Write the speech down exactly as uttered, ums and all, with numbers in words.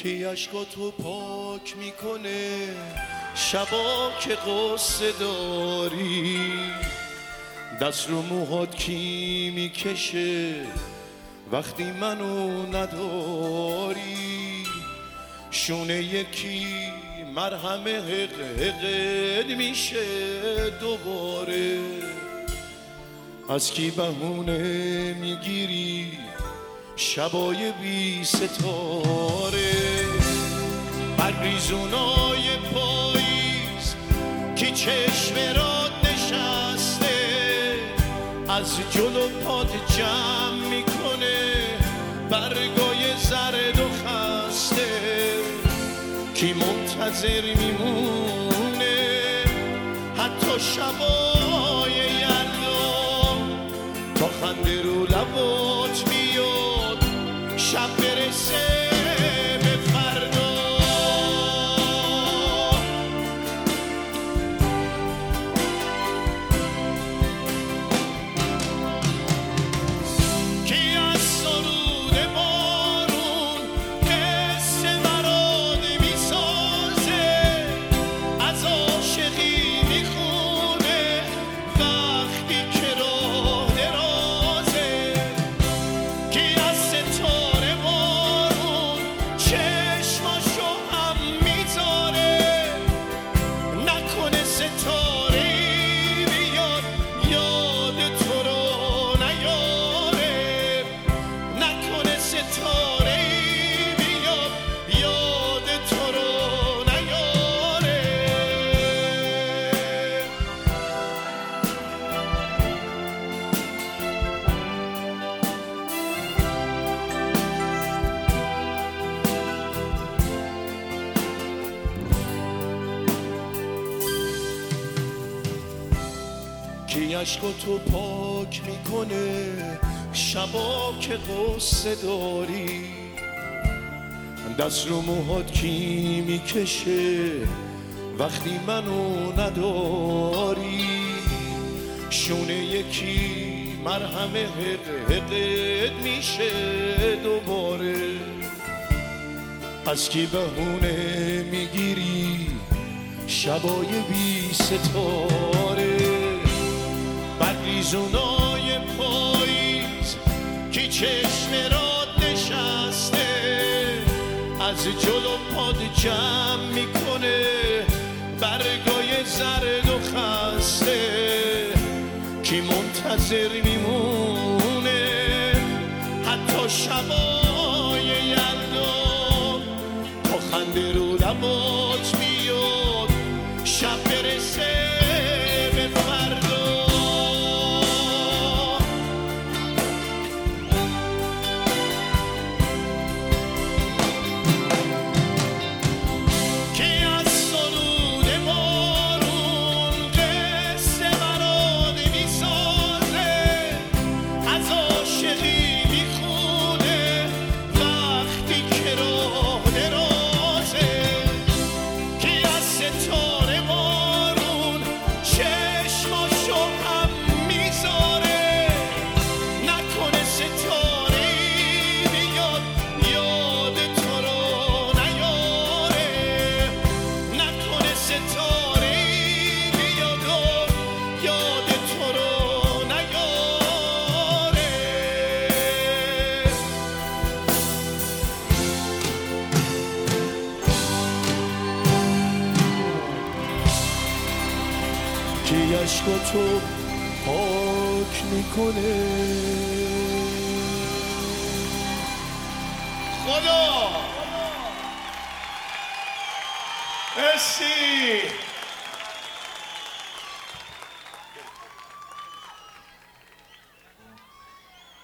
کی عشقاتو پاک میکنه شبا که قصه داری، دست رو موهات کی میکشه وقتی منو نداری، شونه یکی مرهم حق حقد میشه دوباره، از کی بهونه میگیری شبای بی ستاره، بریزونای پاییز کی چشم راد نشسته، از جلو پاد جمع میکنه برگای زرد و خسته، کی منتظر میمونه حتی شبای یلدا، تا خنده رو لبات بیاد شب برسه به فردا. کی از سرود بارون قصه برات میسازه، از عاشقی میخونه وقتی که راه درازه، کی از ستاره بارون چشماشو هم میذاره، نکنه ستاره ای بیاد یاد تو رو نیاره، نکنه ستاره ای بیاد یاد تو رو نیاره. کی عشقاتو پاک میکنه شبا که قصه داری، دست رو موهات کی میکشه وقتی منو نداری، شونه یکی مرهم حق حقد میشه دوباره، از کی بهونه میگیری شبای بی ستاره، بریزونای پاییز کی چشم راد نشسته، از جلو پاد جمع میکنه برگای زرد و خسته، کی منتظر میمونه حتی شبای یلدا، تا خنده رو لبات بیاد شب برسه به فردا. کی از سرود بارون قصه برات میسازه، از عاشقی میخونه وقتی که راه درازه، کی از ستاره بارون چشماشو هم میذاره، نکنه ستاره ای بیاد یاد تو رو نیاره، نکنه ستاره ای بیاد و یاد تو رو نیاره. کی عشقاتو پاک میکنه خدا. مرسی.